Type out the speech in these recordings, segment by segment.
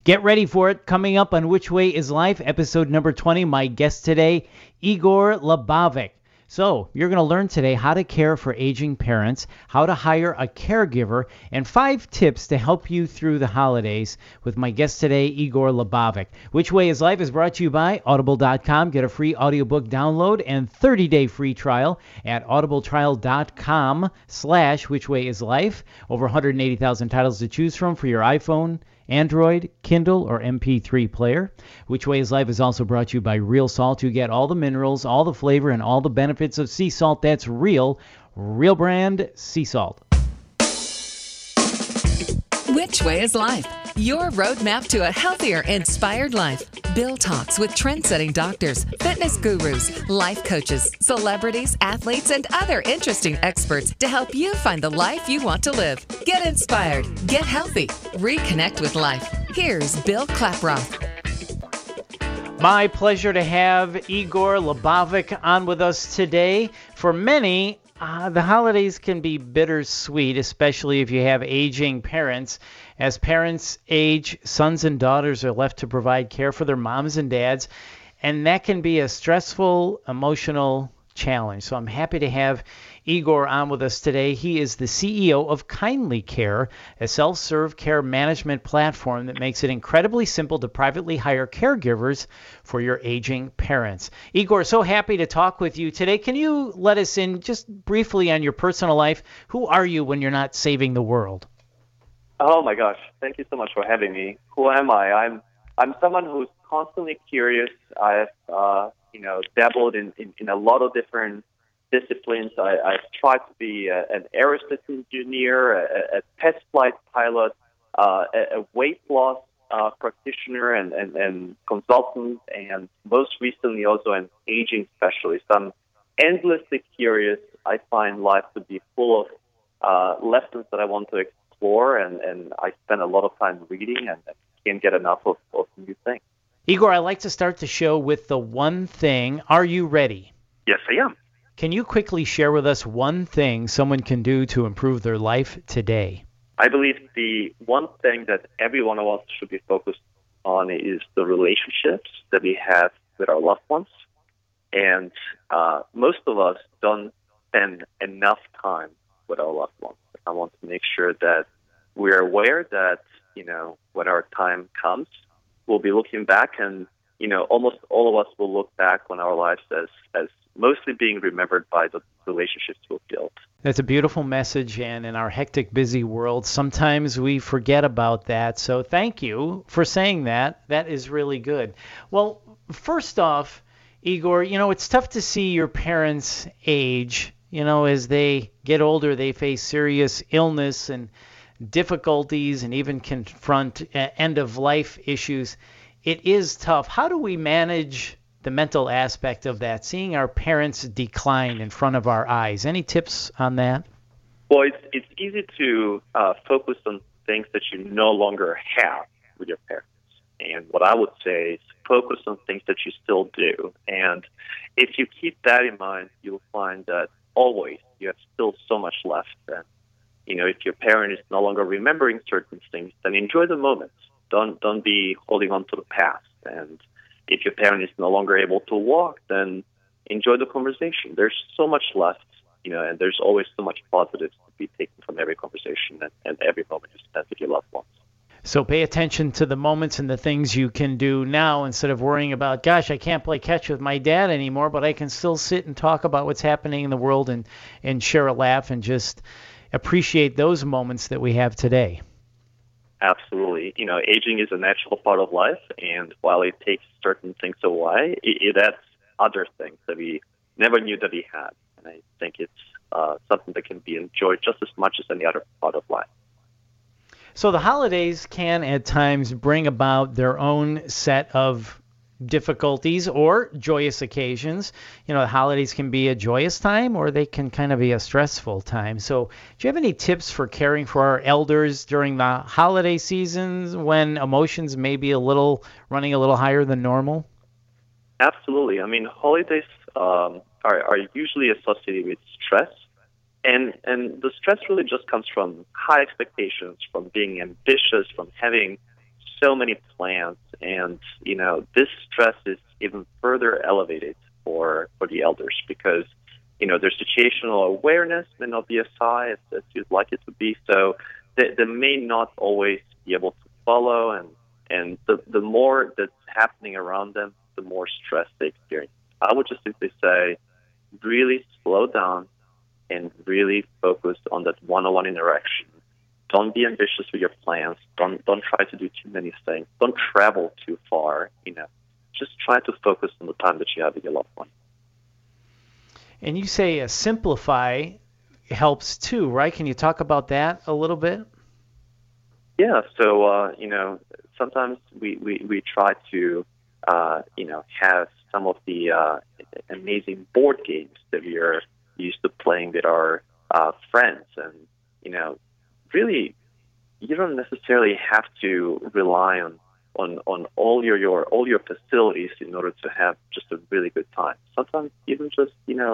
Get ready for it. Coming up on Which Way is Life, episode number 20. My guest today, Igor Lubavik. So, you're going to learn today how to care for aging parents, how to hire a caregiver, and 5 tips to help you through the holidays with my guest today, Igor Lubavik. Which Way is Life is brought to you by Audible.com. Get a free audiobook download and 30-day free trial at audibletrial.com/whichwayislife. Over 180,000 titles to choose from for your iPhone, Android, Kindle, or MP3 player. Which Way is Life is also brought to you by Real Salt. You get all the minerals, all the flavor, and all the benefits of sea salt. That's real brand sea salt. Which Way is Life? Your roadmap to a healthier, inspired life. Bill talks with trend-setting doctors, fitness gurus, life coaches, celebrities, athletes, and other interesting experts to help you find the life you want to live. Get inspired, get healthy, reconnect with life. Here's Bill Klaproth. My pleasure to have Igor Lubavik on with us today. For many, the holidays can be bittersweet, especially if you have aging parents. As parents age, sons and daughters are left to provide care for their moms and dads, and that can be a stressful, emotional challenge. So I'm happy to have Igor on with us today. He is the CEO of Kindly Care, a self-serve care management platform that makes it incredibly simple to privately hire caregivers for your aging parents. Igor, so happy to talk with you today. Can you let us in just briefly on your personal life? Who are you when you're not saving the world? Oh my gosh! Thank you so much for having me. Who am I? I'm someone who's constantly curious. I've dabbled in a lot of different disciplines. I've tried to be an aerospace engineer, a test flight pilot, a weight loss practitioner and consultant, and most recently also an aging specialist. I'm endlessly curious. I find life to be full of lessons that I want to explore, and I spend a lot of time reading and can't get enough of new things. Igor, I like to start the show with the one thing. Are you ready? Yes, I am. Can you quickly share with us one thing someone can do to improve their life today? I believe the one thing that every one of us should be focused on is the relationships that we have with our loved ones. And most of us don't spend enough time with our loved ones. I want to make sure that we're aware that, when our time comes, we'll be looking back and, almost all of us will look back on our lives as mostly being remembered by the relationships we've built. That's a beautiful message, and in our hectic, busy world, sometimes we forget about that. So thank you for saying that. That is really good. Well, first off, Igor, it's tough to see your parents age. As they get older, they face serious illness and difficulties and even confront end-of-life issues. It is tough. How do we manage the mental aspect of that, seeing our parents decline in front of our eyes? Any tips on that? Well, it's easy to focus on things that you no longer have with your parents. And what I would say is focus on things that you still do. And if you keep that in mind, you'll find that always you have still so much left. And, if your parent is no longer remembering certain things, then enjoy the moments. Don't be holding on to the past. And if your parent is no longer able to walk, then enjoy the conversation. There's so much left, and there's always so much positives to be taken from every conversation and every moment you spend with your loved ones. So pay attention to the moments and the things you can do now instead of worrying about, gosh, I can't play catch with my dad anymore, but I can still sit and talk about what's happening in the world and share a laugh and just appreciate those moments that we have today. Absolutely. Aging is a natural part of life, and while it takes certain things away, it adds other things that we never knew that we had. And I think it's something that can be enjoyed just as much as any other part of life. So the holidays can at times bring about their own set of difficulties or joyous occasions. The holidays can be a joyous time or they can kind of be a stressful time. So do you have any tips for caring for our elders during the holiday seasons when emotions may be running a little higher than normal? Absolutely. I mean, holidays are usually associated with stress. And the stress really just comes from high expectations, from being ambitious, from having so many plans, and this stress is even further elevated for the elders because their situational awareness may not be as high as you'd like it to be, so they may not always be able to follow, and the more that's happening around them, the more stress they experience. I would just simply say, really slow down and really focus on that one-on-one interaction. Don't be ambitious with your plans. Don't try to do too many things. Don't travel too far. Just try to focus on the time that you have with your loved one. And you say simplify helps too, right? Can you talk about that a little bit? Yeah. So sometimes we try to have some of the amazing board games that we are used to playing with our friends, and really, you don't necessarily have to rely on all your facilities in order to have just a really good time. Sometimes even just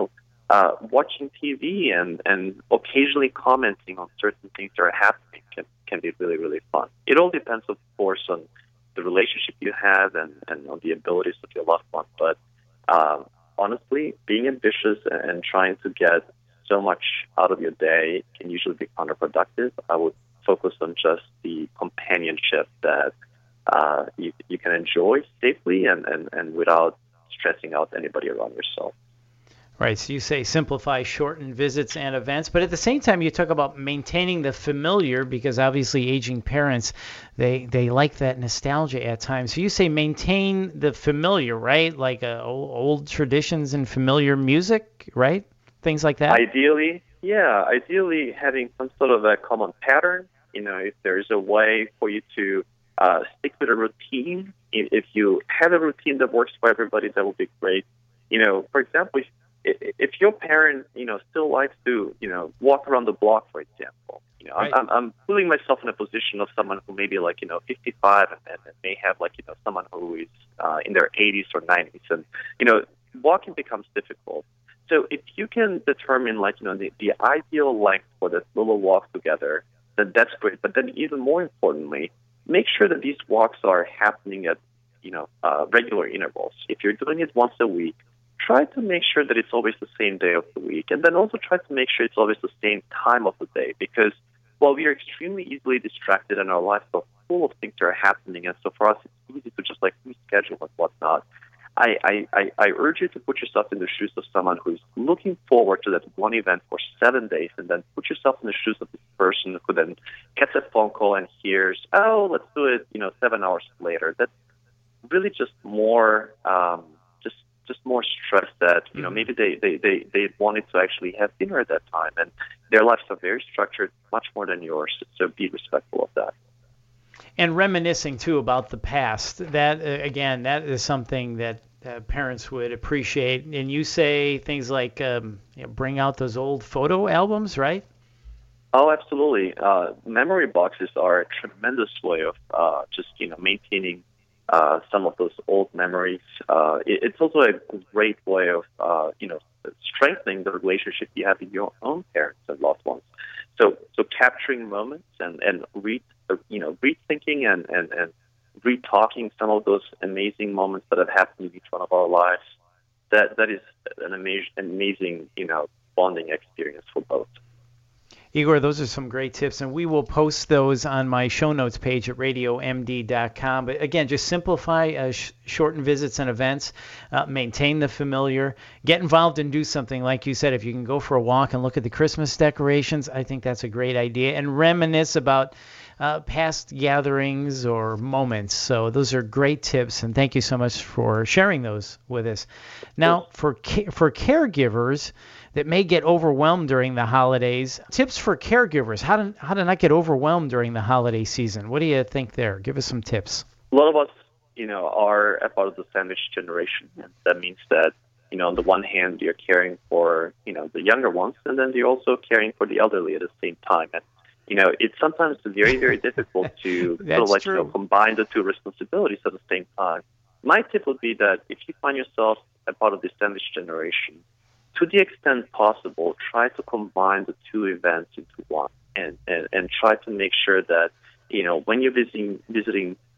watching TV and occasionally commenting on certain things that are happening can be really, really fun. It all depends, of course, on the relationship you have and on the abilities of your loved one. But honestly, being ambitious and trying to get so much out of your day can usually be counterproductive. I would focus on just the companionship that you can enjoy safely and without stressing out anybody around yourself. Right, so you say simplify, shorten visits and events, but at the same time you talk about maintaining the familiar, because obviously aging parents, they like that nostalgia at times. So you say maintain the familiar, right? Like old traditions and familiar music, right? Things like that? Ideally having some sort of a common pattern. If there's a way for you to stick with a routine, if you have a routine that works for everybody, that would be great. For example, if your parent, still likes to, walk around the block, for example, right. I'm putting myself in a position of someone who may be 55 and may have someone who is in their 80s or 90s, and, walking becomes difficult. So if you can determine the ideal length for this little walk together, then that's great. But then even more importantly, make sure that these walks are happening at, regular intervals. If you're doing it once a week, try to make sure that it's always the same day of the week, and then also try to make sure it's always the same time of the day, because while we are extremely easily distracted and our lives are full of things that are happening, and so for us it's easy to just reschedule and whatnot, I urge you to put yourself in the shoes of someone who's looking forward to that one event for 7 days, and then put yourself in the shoes of this person who then gets a phone call and hears, oh, let's do it, 7 hours later. That's really just more just more stress that maybe they wanted to actually have dinner at that time, and their lives are very structured, much more than yours. So be respectful of that. And reminiscing too about the past. That again, that is something that parents would appreciate. And you say things like bring out those old photo albums, right? Oh, absolutely. Memory boxes are a tremendous way of just maintaining some of those old memories. It's also a great way of, strengthening the relationship you have with your own parents and loved ones. So capturing moments and rethinking and retalking some of those amazing moments that have happened in each one of our lives, that is an amazing, bonding experience for both. Igor, those are some great tips, and we will post those on my show notes page at radiomd.com. But again, just simplify, shorten visits and events, maintain the familiar, get involved and do something. Like you said, if you can go for a walk and look at the Christmas decorations, I think that's a great idea, and reminisce about past gatherings or moments. So those are great tips, and thank you so much for sharing those with us. Now, for caregivers that may get overwhelmed during the holidays, tips for caregivers, how to not get overwhelmed during the holiday season. What do you think there? Give us some tips. A lot of us, are a part of the sandwich generation, and that means that, on the one hand, you're caring for, the younger ones, and then you're also caring for the elderly at the same time. And it's sometimes very, very difficult to combine the two responsibilities at the same time. My tip would be that if you find yourself a part of the sandwich generation, to the extent possible, try to combine the two events into one, and try to make sure that when you're visiting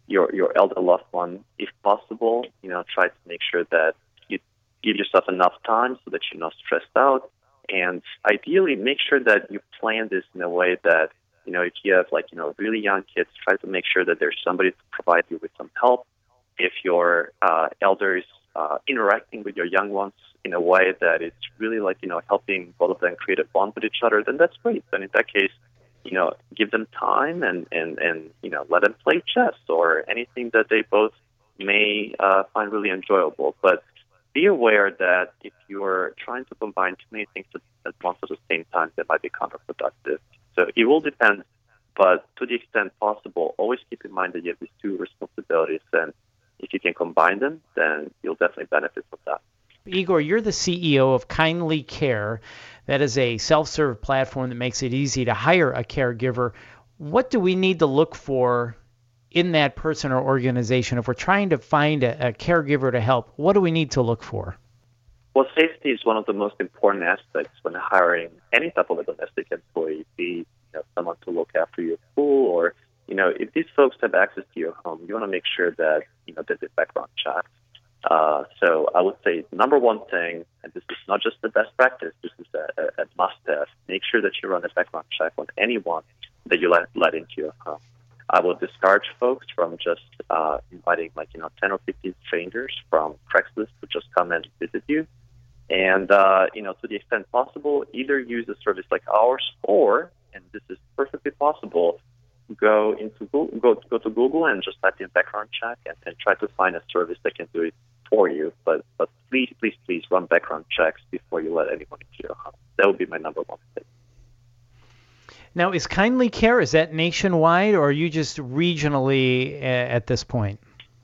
your elder loved one, if possible, try to make sure that you give yourself enough time so that you're not stressed out. And ideally, make sure that you plan this in a way that, if you have really young kids, try to make sure that there's somebody to provide you with some help. If your elder is interacting with your young ones in a way that it's really helping both of them create a bond with each other, then that's great. And in that case, give them time and let them play chess or anything that they both may find really enjoyable. But be aware that if you're trying to combine too many things at once at the same time, that might be counterproductive. So it will depend, but to the extent possible, always keep in mind that you have these two responsibilities, and if you can combine them, then you'll definitely benefit from that. Igor, you're the CEO of Kindly Care. That is a self-serve platform that makes it easy to hire a caregiver. What do we need to look for in that person or organization if we're trying to find a caregiver to help? What do we need to look for? Well, safety is one of the most important aspects when hiring any type of a domestic employee, be someone to look after your pool, or if these folks have access to your home, you want to make sure that there's a background check. So I would say number one thing, and this is not just the best practice, this is a must-have. Make sure that you run a background check on anyone that you let into your home. I will discourage folks from just inviting 10 or 15 strangers from Craigslist to just come and visit you. And, to the extent possible, either use a service like ours or, and this is perfectly possible, go to Google and just type in background check and try to find a service that can do it for you. But please run background checks before you let anyone into your home. That would be my number one thing. Now, is Kindly Care, is that nationwide, or are you just regionally at this point?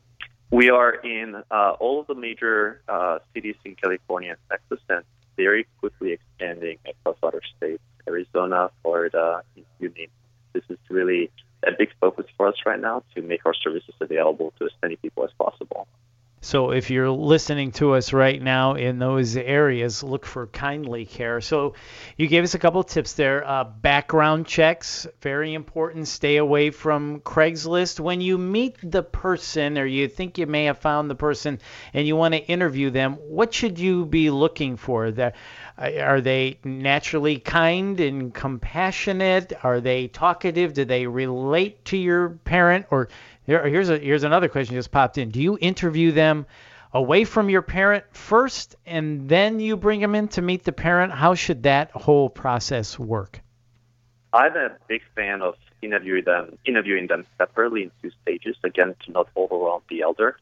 We are in all of the major cities in California and Texas, and very quickly expanding across other states, Arizona, Florida, you name it. This is really a big focus for us right now to make our services available to as many people as possible. So if you're listening to us right now in those areas, look for Kindly Care. So you gave us a couple of tips there. Background checks, very important. Stay away from Craigslist. When you meet the person, or you think you may have found the person and you want to interview them, what should you be looking for? Are they naturally kind and compassionate? Are they talkative? Do they relate to your parent? Or here's another question just popped in. Do you interview them away from your parent first and then you bring them in to meet the parent? How should that whole process work? I'm a big fan of interviewing them separately in two stages, again, to not overwhelm the elder.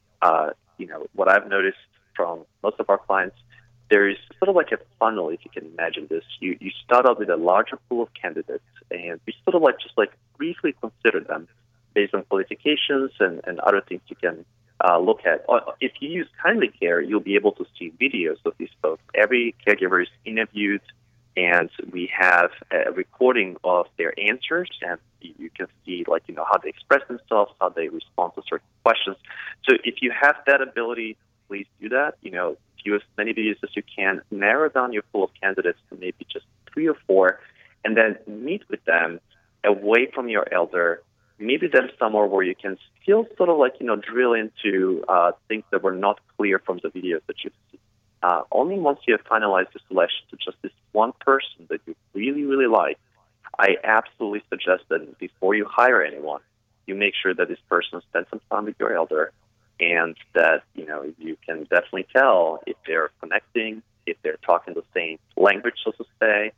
What I've noticed from most of our clients, there is sort of like a funnel, if you can imagine this. You start out with a larger pool of candidates, and you sort of just briefly consider them based on qualifications and other things you can look at. If you use Kindly Care, you'll be able to see videos of these folks. Every caregiver is interviewed, and we have a recording of their answers, and you can see how they express themselves, how they respond to certain questions. So if you have that ability, please do that. View as many videos as you can, narrow down your pool of candidates to maybe just 3 or 4, and then meet with them away from your elder. Meet with them somewhere where you can still sort of drill into things that were not clear from the videos that you've seen. Only once you have finalized the selection to just this one person that you really, really like, I absolutely suggest that before you hire anyone, you make sure that this person spends some time with your elder, and that you can definitely tell if they're connecting, if they're talking the same language, so to say.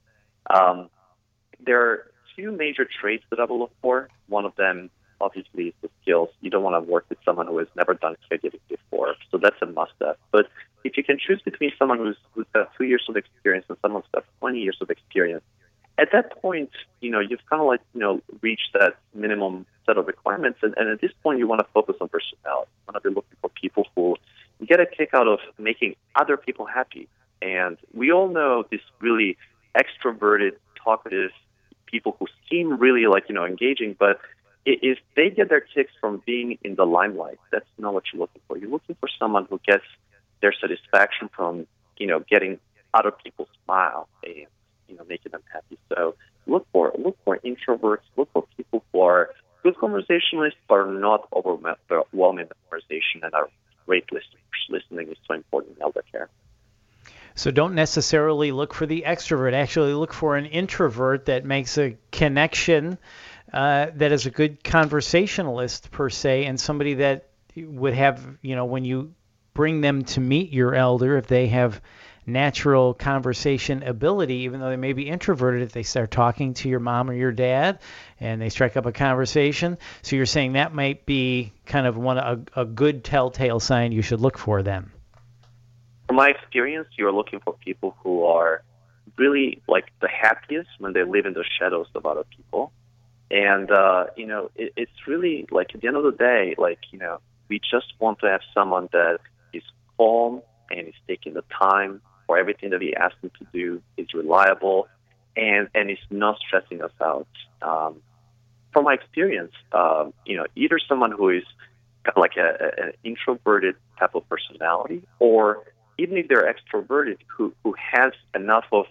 There are 2 major traits that I will look for. One of them, obviously, is the skills. You don't want to work with someone who has never done caregiving before, so that's a must-have. But if you can choose between someone who's got 2 years of experience and someone who's got 20 years of experience, at that point, you've kind of reached that minimum set of requirements, and at this point, you want to focus on personality. You want to be looking for people who get a kick out of making other people happy. And we all know this really extroverted, talkative people who seem really engaging, but if they get their kicks from being in the limelight, that's not what you're looking for. You're looking for someone who gets their satisfaction from, getting other people smile and, making them happy. So look for introverts, look for people who are good conversationalists are not overwhelming the conversation and are great listeners. Listening is so important in elder care. So don't necessarily look for the extrovert. Actually look for an introvert that makes a connection, that is a good conversationalist per se, and somebody that would have, when you bring them to meet your elder, if they have natural conversation ability, even though they may be introverted, if they start talking to your mom or your dad and they strike up a conversation. So you're saying that might be kind of a good telltale sign you should look for then. From my experience, you're looking for people who are really like the happiest when they live in the shadows of other people. And, it's really like at the end of the day, we just want to have someone that is calm and is taking the time for everything that we ask them to do, is reliable, and is not stressing us out. From my experience, either someone who is kind of like an introverted type of personality, or even if they're extroverted, who has enough of,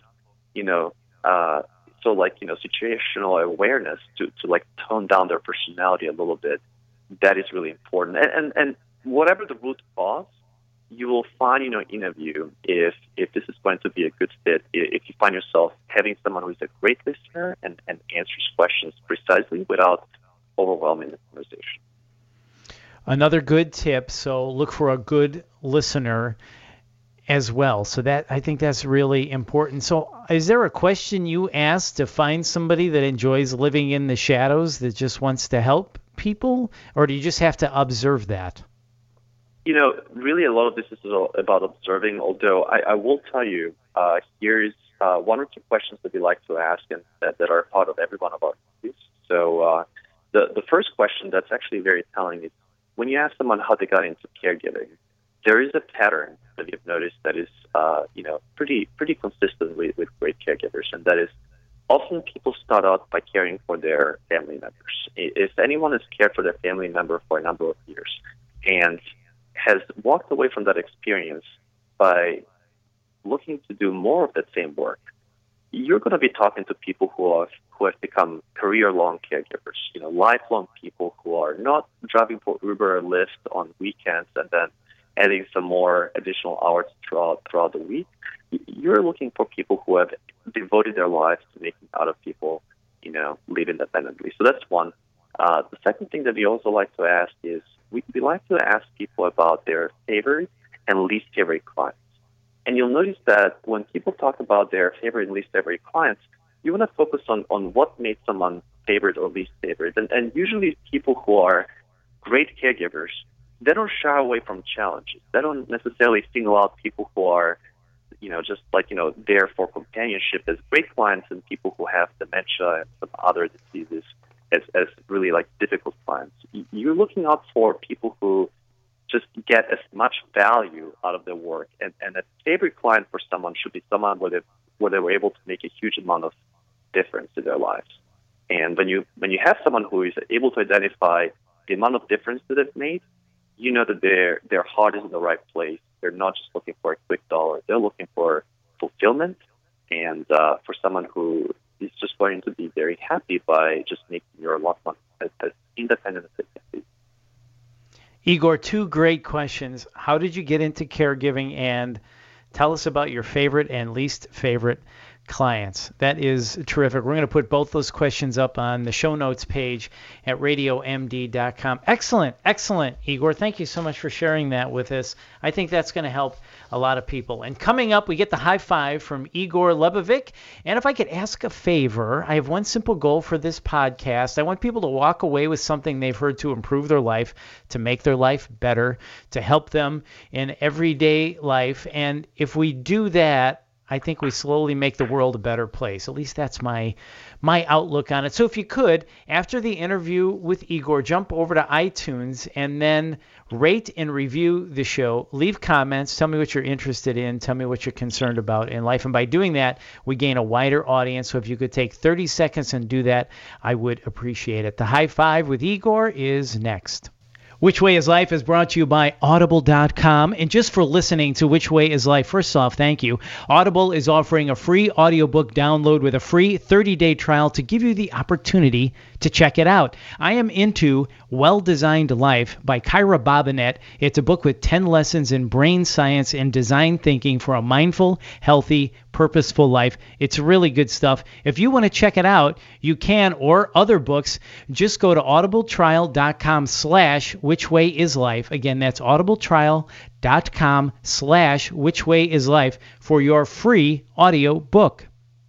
situational awareness to tone down their personality a little bit, that is really important. And whatever the root cause, you will find in your interview if this is going to be a good fit, if you find yourself having someone who is a great listener and answers questions precisely without overwhelming the conversation. Another good tip, so look for a good listener as well. So that, I think that's really important. So is there a question you ask to find somebody that enjoys living in the shadows, that just wants to help people, or do you just have to observe that? Really a lot of this is about observing, although I will tell you, here's one or two questions that we like to ask and that are part of every one of our interviews. So the first question that's actually very telling is, when you ask someone how they got into caregiving, there is a pattern that you've noticed that is, pretty consistent with great caregivers, and that is often people start out by caring for their family members. If anyone has cared for their family member for a number of years and has walked away from that experience by looking to do more of that same work, you're going to be talking to people who have become career-long caregivers, lifelong people who are not driving for Uber or Lyft on weekends and then adding some more additional hours throughout the week. You're looking for people who have devoted their lives to making other people, live independently. So that's one. The second thing that we also like to ask is, we like to ask people about their favorite and least favorite clients. And you'll notice that when people talk about their favorite and least favorite clients, you want to focus on what made someone favorite or least favorite. And usually people who are great caregivers, they don't shy away from challenges. They don't necessarily single out people who are, there for companionship as great clients, and people who have dementia and some other diseases as really difficult clients. You're looking out for people who just get as much value out of their work, and a favorite client for someone should be someone where they were able to make a huge amount of difference in their lives. And when you have someone who is able to identify the amount of difference that they've made, you know that their heart is in the right place. They're not just looking for a quick dollar. They're looking for fulfillment, and for someone who is just going to be very happy by just making your loved one as independent as they can be. Igor, two great questions. How did you get into caregiving? And tell us about your favorite and least favorite clients. That is terrific. We're going to put both those questions up on the show notes page at radiomd.com. Excellent, Igor. Thank you so much for sharing that with us. I think that's going to help a lot of people. And coming up, we get the high five from Igor Lebovic. And if I could ask a favor, I have one simple goal for this podcast. I want people to walk away with something they've heard to improve their life, to make their life better, to help them in everyday life. And if we do that, I think we slowly make the world a better place. At least that's my outlook on it. So if you could, after the interview with Igor, jump over to iTunes and then rate and review the show. Leave comments. Tell me what you're interested in. Tell me what you're concerned about in life. And by doing that, we gain a wider audience. So if you could take 30 seconds and do that, I would appreciate it. The high five with Igor is next. Which Way is Life is brought to you by Audible.com. And just for listening to Which Way is Life, first off, thank you. Audible is offering a free audiobook download with a free 30-day trial to give you the opportunity to check it out. I am into Well-Designed Life by Kyra Bobinet. It's a book with 10 lessons in brain science and design thinking for a mindful, healthy, purposeful life. It's really good stuff. If you want to check it out, you can, or other books, just go to audibletrial.com/whichwayislife. Again, that's audibletrial.com/whichwayislife for your free audio book.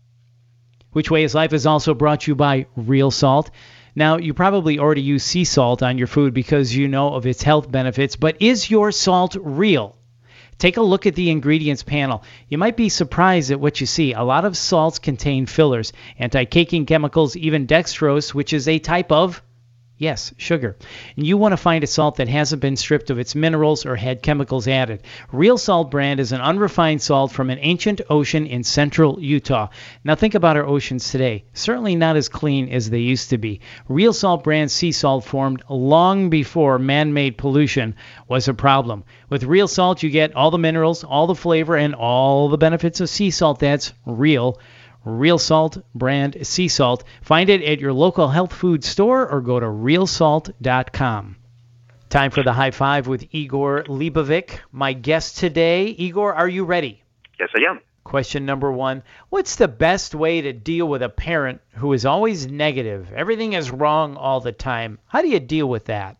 Which Way is Life is also brought to you by Real Salt. Now, you probably already use sea salt on your food because you know of its health benefits, but is your salt real? Take a look at the ingredients panel. You might be surprised at what you see. A lot of salts contain fillers, anti-caking chemicals, even dextrose, which is a type of, yes, sugar. And you want to find a salt that hasn't been stripped of its minerals or had chemicals added. Real Salt brand is an unrefined salt from an ancient ocean in central Utah. Now think about our oceans today. Certainly not as clean as they used to be. Real Salt brand sea salt formed long before man-made pollution was a problem. With Real Salt, you get all the minerals, all the flavor, and all the benefits of sea salt. That's real. Real Salt brand sea salt. Find it at your local health food store or go to realsalt.com. Time for the high five with Igor Lebovic, my guest today. Igor, are you ready? Yes, I am. Question number 1. What's the best way to deal with a parent who is always negative? Everything is wrong all the time. How do you deal with that?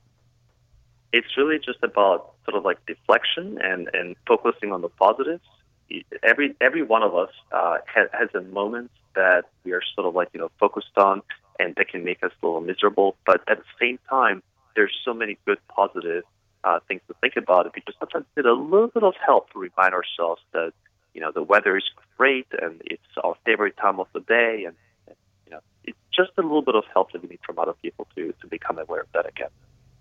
It's really just about sort of like deflection and focusing on the positives. Every one of us has a moment that we are sort of like, focused on, and that can make us a little miserable. But at the same time, there's so many good positive things to think about. It because sometimes we need a little bit of help to remind ourselves that, the weather is great and it's our favorite time of the day. And it's just a little bit of help that we need from other people to become aware of that again.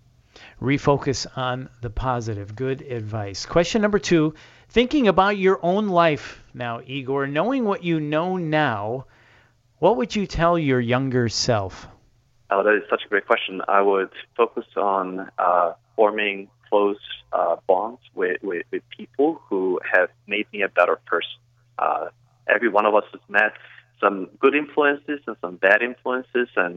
Refocus on the positive. Good advice. Question number 2. Thinking about your own life now, Igor, knowing what you know now, what would you tell your younger self? Oh, that is such a great question. I would focus on forming close bonds with people who have made me a better person. Every one of us has met some good influences and some bad influences, and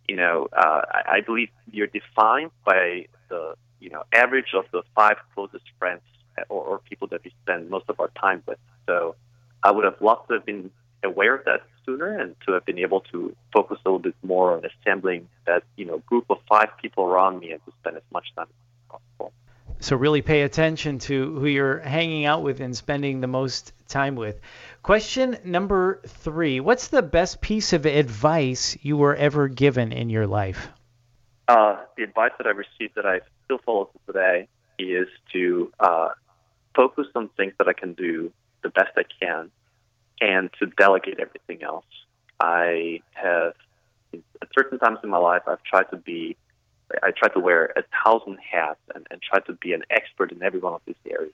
I believe you're defined by the average of the 5 closest friends or people that we spend most of our time with. So I would have loved to have been aware of that sooner and to have been able to focus a little bit more on assembling that group of 5 people around me and to spend as much time as possible. So really pay attention to who you're hanging out with and spending the most time with. Question number 3. What's the best piece of advice you were ever given in your life? The advice that I received that I still follow to today is to focus on things that I can do the best I can and to delegate everything else. I have, at certain times in my life, I tried to wear 1,000 hats and try to be an expert in every one of these areas.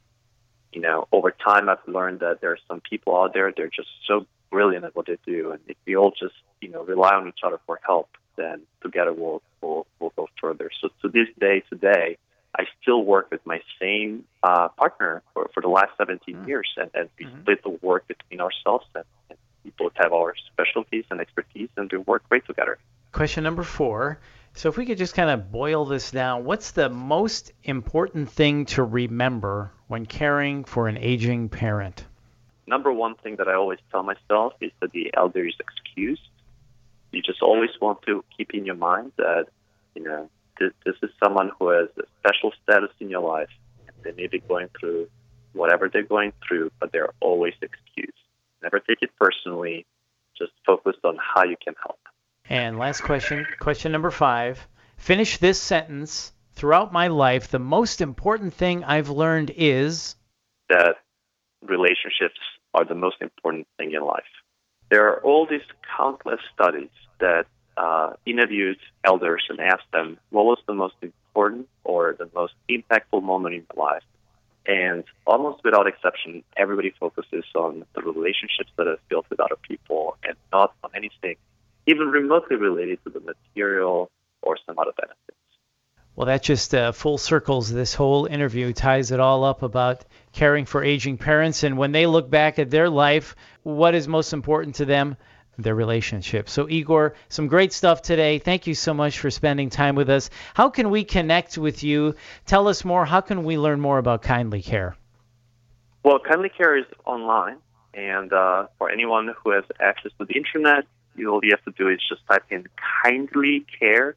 Over time, I've learned that there are some people out there, they're just so brilliant at what they do. And if we all just, rely on each other for help, then together we'll go further. So to this day, today, I still work with my same partner for the last 17 years, and we split the work between ourselves, and we both have our specialties and expertise, and we work great together. Question number 4. So if we could just kind of boil this down, what's the most important thing to remember when caring for an aging parent? Number one thing that I always tell myself is that the elder is excused. You just always want to keep in your mind that, this is someone who has a special status in your life. They may be going through whatever they're going through, but they're always excused. Never take it personally. Just focus on how you can help. And last question number 5. Finish this sentence. Throughout my life, the most important thing I've learned is that relationships are the most important thing in life. There are all these countless studies that interviewed elders and asked them what was the most important or the most impactful moment in their life. And almost without exception, everybody focuses on the relationships that are built with other people and not on anything even remotely related to the material or some other benefits. Well, that just full circles this whole interview, ties it all up about caring for aging parents. And when they look back at their life, what is most important to them? their relationship. So Igor, some great stuff today. Thank you so much for spending time with us. How can we connect with you? Tell us more. How can we learn more about Kindly Care? Well, Kindly Care is online, and for anyone who has access to the internet, all you have to do is just type in Kindly Care,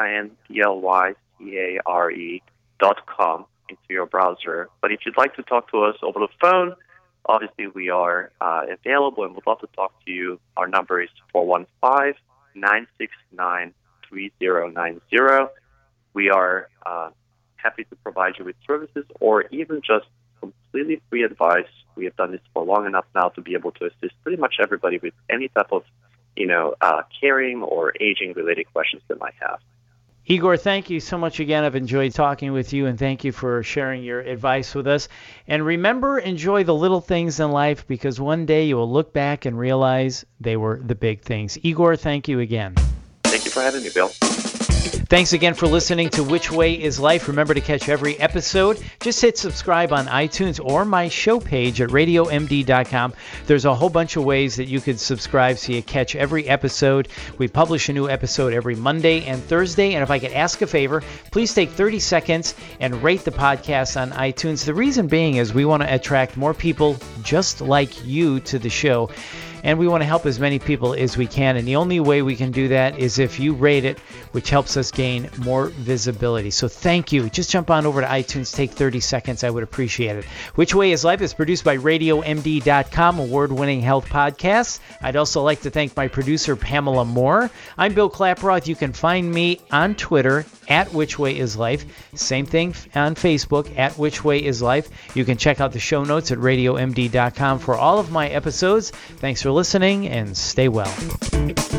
KINDLYCARE.com into your browser. But if you'd like to talk to us over the phone, obviously we are available and would love to talk to you. Our number is 415-969-3090. We are happy to provide you with services or even just completely free advice. We have done this for long enough now to be able to assist pretty much everybody with any type of caring or aging-related questions they might have. Igor, thank you so much again. I've enjoyed talking with you, and thank you for sharing your advice with us. And remember, enjoy the little things in life, because one day you will look back and realize they were the big things. Igor, thank you again. Thank you for having me, Bill. Thanks again for listening to Which Way is Life. Remember to catch every episode. Just hit subscribe on iTunes or my show page at radiomd.com. There's a whole bunch of ways that you could subscribe so you catch every episode. We publish a new episode every Monday and Thursday. And if I could ask a favor, please take 30 seconds and rate the podcast on iTunes. The reason being is we want to attract more people just like you to the show. And we want to help as many people as we can. And the only way we can do that is if you rate it, which helps us gain more visibility. So thank you. Just jump on over to iTunes, take 30 seconds. I would appreciate it. Which Way is Life is produced by RadioMD.com, award-winning health podcast. I'd also like to thank my producer, Pamela Moore. I'm Bill Klaproth. You can find me on Twitter at Which Way is Life. Same thing on Facebook at Which Way is Life. You can check out the show notes at RadioMD.com for all of my episodes. Thanks for listening, and stay well.